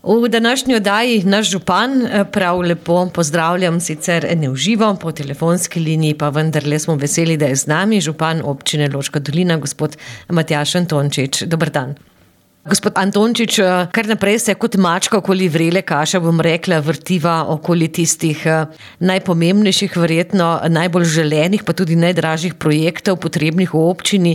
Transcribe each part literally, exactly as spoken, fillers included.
V današnji oddaji naš župan, prav lepo pozdravljam, sicer ne v živo, po telefonski liniji, pa vendarle smo veseli, da je z nami župan občine Loška dolina, gospod Matjaž Antončič. Dober dan. Gospod Antončič, kar naprej se kot mačka okoli vrele kaše, bom rekla, vrtiva okoli tistih najpomembnejših, verjetno najbolj želenih, pa tudi najdražjih projektov, potrebnih v občini,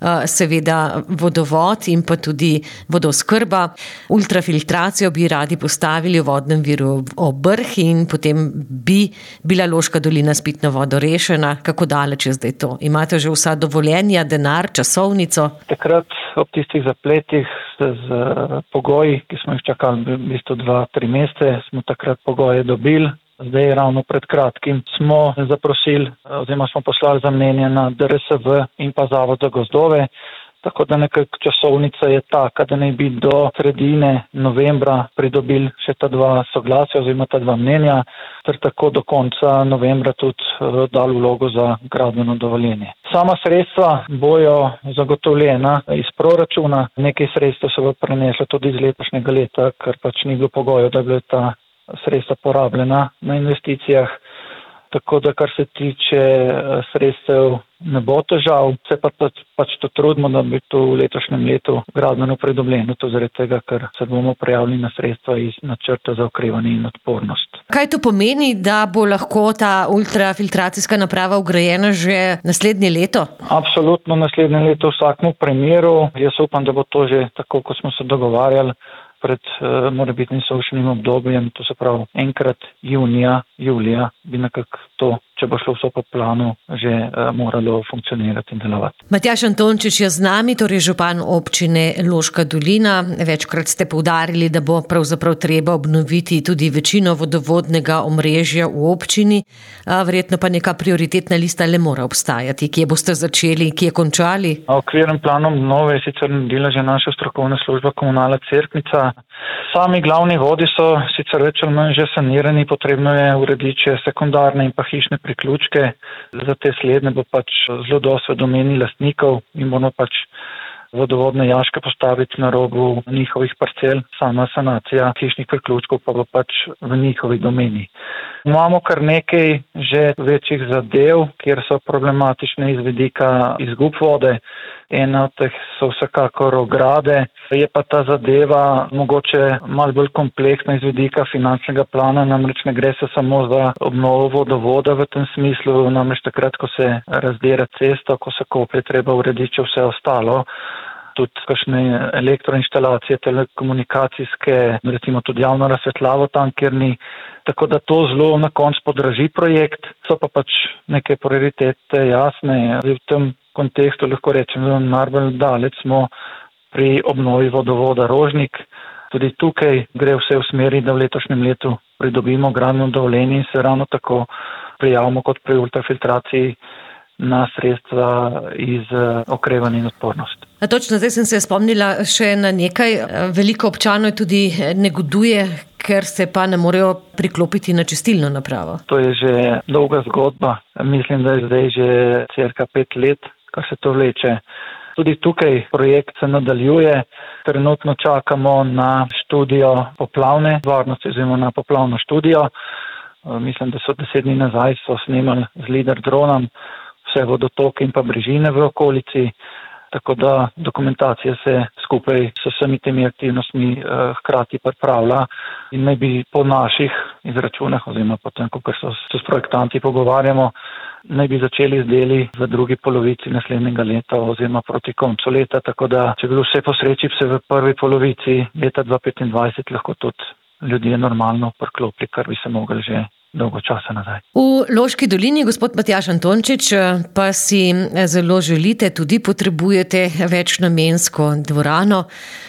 seveda vodovod in pa tudi vodooskrba. Ultrafiltracijo bi radi postavili v vodnem viru Obrh in potem bi bila Loška dolina s pitno vodo rešena. Kako daleč je zdaj to? Imate že vsa dovoljenja, denar, časovnico? Takrat ob tistih zapletih z pogoji, ki smo jih čakali v bistvu dva, tri mesece, smo takrat pogoje dobili. Zdaj ravno pred kratkim smo zaprosili oziroma smo poslali za mnenje na D R S V in pa Zavod za gozdove. Tako da nekako časovnica je taka, da naj bi do sredine novembra pridobili še ta dva soglasja oziroma ta dva mnenja, ter tako do konca novembra tudi dali vlogo za gradbeno dovoljenje. Sama sredstva bojo zagotovljena iz proračuna, nekaj sredstev se bo preneslo tudi iz letošnjega leta, ker pač ni bilo pogojev, da bi bila ta sredstva porabljena na investicijah. Tako da, kar se tiče sredstev, ne bo težav, se pa pač to trudimo, da bi to v letošnjem letu gradbeno pridobljeno, to zaradi tega, ker se bomo prijavili na sredstva iz načrta za okrevanje in odpornost. Kaj to pomeni, da bo lahko ta ultrafiltracijska naprava vgrajena že naslednje leto? Absolutno naslednje leto v vsakem primeru. Jaz upam, da bo to že tako, kot smo se dogovarjali, pred uh, morebitnim sušnim obdobjem, to se pravi enkrat junija, julija, bi nekako to, če bo šlo vse po planu, že uh, moralo funkcionirati in delovati. Matjaž Antončič je z nami, torej župan občine Loška dolina. Večkrat ste poudarili, da bo pravzaprav treba obnoviti tudi večino vodovodnega omrežja v občini. A verjetno pa neka prioritetna lista le mora obstajati. Kje boste začeli, kje končali? Okvirnim planom obnove je sicer naredila že naša strokovna služba Komunala Cerknica. Sami glavni vodi so sicer več ali manj že sanirani, potrebno je urediti še sekundarne in pa hišne priključke. Za te slednje bo pač zelo dosti v domeni lastnikov in bomo pač vodovodne jaške postaviti na robu njihovih parcel. Sama sanacija hišnih priključkov pa bo pač v njihovi domeni. Imamo kar nekaj že večjih zadev, kjer so problematične iz vidika izgub vode. Ena od teh so vsekakor ograde. Je pa ta zadeva mogoče malo bolj kompleksna iz vidika finančnega plana, namreč ne gre se samo za obnovo vodovoda v tem smislu, namreč takrat, ko se razdira cesto, ko se koplje, treba urediti vse ostalo. Tudi kakšne elektroinštalacije, telekomunikacijske, recimo tudi javno razsvetljavo tam, kjer ni. Tako da to zelo na koncu podraži projekt, so pa pač neke prioritete jasne. V tem kontekstu lahko rečem, da najbolj daleč smo pri obnovi vodovoda Rožnik. Tudi tukaj gre vse v smeri, da v letošnjem letu pridobimo gradbeno dovoljenje in se ravno tako prijavimo kot pri ultrafiltraciji na sredstva iz okrevanja in odpornost. A točno, zdaj sem se spomnila še na nekaj. Veliko občanov tudi negoduje, ker se pa ne morejo priklopiti na čistilno napravo. To je že dolga zgodba. Mislim, da je zdaj že cirka pet let, kar se to vleče. Tudi tukaj projekt se nadaljuje. Trenutno čakamo na študijo poplavne varnosti, oziroma na poplavno študijo. Mislim, da so deset dni nazaj so snemali z lidar dronom vse vodotoke in pa brežine v okolici. Tako da dokumentacija se skupaj s vsemi temi aktivnostmi eh, hkrati pripravlja in naj bi po naših izračunah, oziroma potem, ko se s projektanti pogovarjamo, naj bi začeli z deli v drugi polovici naslednjega leta oziroma proti koncu leta. Tako da, če bi bilo vse po sreči, se v prvi polovici leta dva tisoč petindvajset lahko tudi ljudje normalno priklopili, kar bi se mogli že dolgo časa nazaj. V Loški dolini, gospod Matjaž Antončič, pa si zelo želite, tudi potrebujete večnamensko dvorano.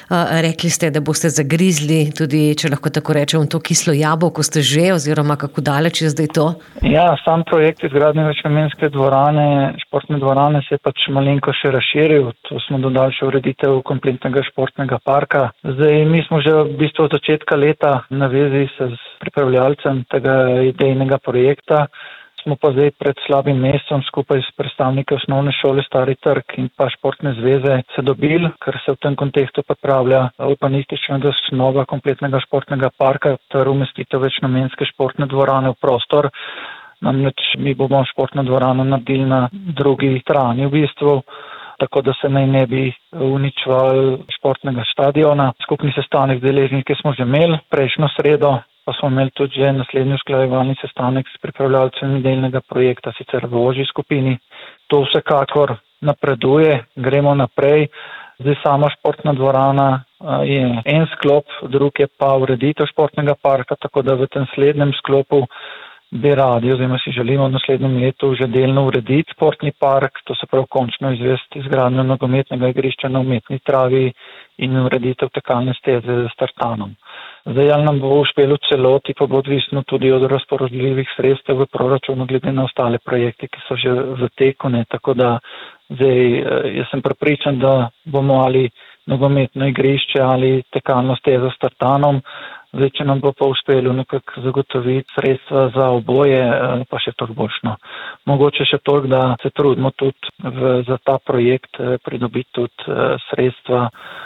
Rekli ste, da boste zagrizli tudi, če lahko tako rečem, to kislo jabolko ste že, oziroma kako daleč je zdaj to? Ja, sam projekt izgradnje večnamenske dvorane, športne dvorane se je pač malenko še razširil. To smo dodali še ureditev kompletnega športnega parka. Zdaj, mi smo že v bistvu od začetka leta na vezi s pripravljalcem tega idejnega projekta. Smo pa zdaj pred slabim mesecem skupaj s predstavniki osnovne šole Stari trg in pa športne zveze se dobili, ker se v tem kontekstu pripravlja urbanistična zasnova kompletnega športnega parka ter umestitev večnamenske športne dvorane v prostor. Namreč mi bomo športno dvorano naredili na drugi strani v bistvu, tako da se naj ne bi uničeval športnega stadiona. Skupni sestanek z deležniki smo že imeli prejšnjo sredo, pa smo imeli tudi že naslednji usklajevalni sestanek s pripravljalcem delnega projekta, sicer v ožji skupini. To vsekakor napreduje, gremo naprej. Zdaj sama športna dvorana je en sklop, drug je pa ureditev športnega parka, tako da v tem slednjem sklopu bi radi, oziroma si želimo v naslednjem letu že delno urediti športni park, to se prav končno izvesti izgradnjo nogometnega igrišča na umetni travi in ureditev tekalne steze z tartanom. Zdaj, ali nam bo uspelo celoti, pa bo odvisno tudi od razpoložljivih sredstev v proračunu, glede na ostale projekte, ki so že v teku, ne, tako da zdaj, jaz sem prepričan, da bomo ali nogometno igrišče ali tekalno stezo s tartanom. Zdaj, če nam bo pa uspelo nekako zagotoviti sredstva za oboje, pa še toliko boljšno. Mogoče še toliko, da se trudimo tudi v, za ta projekt pridobiti tudi sredstva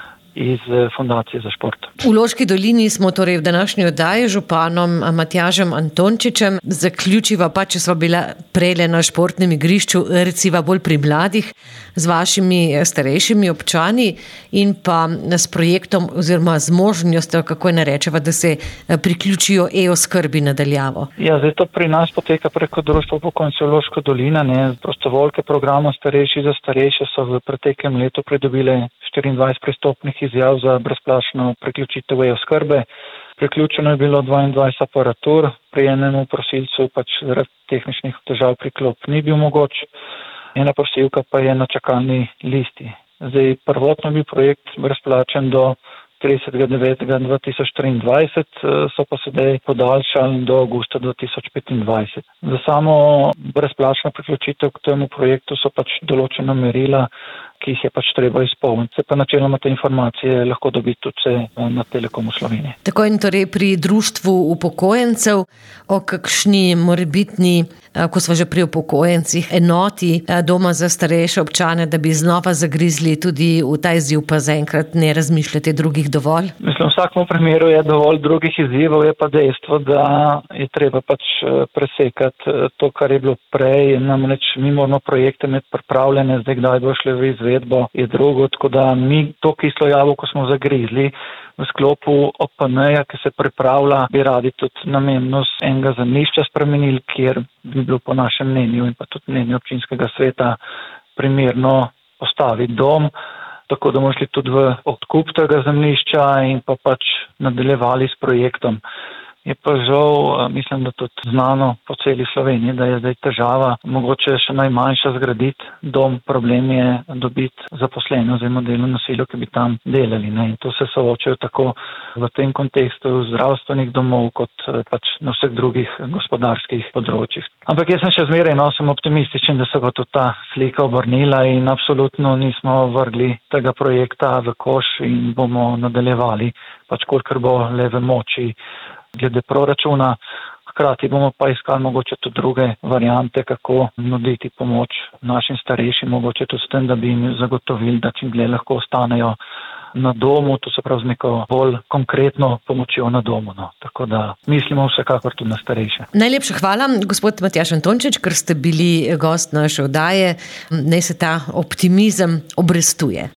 iz Fundacije za šport. V Loški dolini smo torej v današnji oddaji z županom Matjažem Antončičem. Zaključiva pa, če sva bila prejle na športnem igrišču, reciva bolj pri mladih, z vašimi starejšimi občani in pa s projektom oziroma z možnostjo, kako je narečeva, da se priključijo e-oskrbi nadaljavo. Ja, zdaj to pri nas poteka preko Društva upokojencev Loška dolina, ne, prostovoljke programa Starejši za starejše so v preteklem letu pridobile štiriindvajset pristopnih izjav za brezplačno priključitev e-oskrbe. Priključeno je bilo dvaindvajset aparatur, pri enemu prosilcu pač zaradi tehničnih težav priklop ni bil mogoč, ena prosilka pa je na čakalni listi. Zdaj, prvotno je bil projekt brezplačen do tridesetega devetega dva tisoč triindvajset, so pa sedaj podaljšali do avgusta dva tisoč petindvajset. Za samo brezplačno priključitev k temu projektu so pač določena merila, ki jih je pač treba izpolniti. Se pa načeloma te informacije lahko dobiti tudi na Telekomu Slovenije. Tako in torej pri društvu upokojencev o kakšni morebitni, ko smo že pri upokojencih, enoti doma za starejše občane, da bi znova zagrizli tudi v ta izziv, pa zaenkrat ne razmišljate drugih dovolj? Mislim, v vsakem primeru je dovolj drugih izzivov, je pa dejstvo, da je treba pač presekati to, kar je bilo prej. Namreč mi moramo projekte imeti pripravljene, zdaj kdaj bo šli v izvedbo, je drugo, tako da mi to kislo jabolko smo zagrizli v sklopu O P N-ja, ki se pripravlja, bi radi tudi namennost enega zemljišča spremenili, kjer bi bilo po našem mnenju in pa tudi mnenju občinskega sveta primerno postaviti dom, tako da bomo šli tudi v odkup tega zemljišča in pa pač nadaljevali s projektom. Je pa žal, mislim, da tudi znano po celi Sloveniji, da je zdaj težava mogoče še najmanjša zgraditi dom, problem je dobiti zaposlene oziroma delovno silo, ki bi tam delali. Ne? In to se soočajo tako v tem kontekstu zdravstvenih domov, kot pač na vseh drugih gospodarskih področjih. Ampak jaz sem še zmeraj, no, sem optimističen, da se bo tudi ta slika obrnila in absolutno nismo vrgli tega projekta v koš in bomo nadaljevali, pač kolikor bo le v moči glede proračuna. Hkrati bomo pa iskali mogoče tudi druge variante, kako nuditi pomoč našim starejšim, mogoče tudi s tem, da bi jim zagotovili, da čim dlje lahko ostanejo na domu, to se pravi z neko bolj konkretno pomočjo na domu. No. Tako da mislimo vsekakor tudi na starejše. Najlepša hvala, gospod Matjaž Antončič, ker ste bili gost naše oddaje. Naj se ta optimizem obrestuje.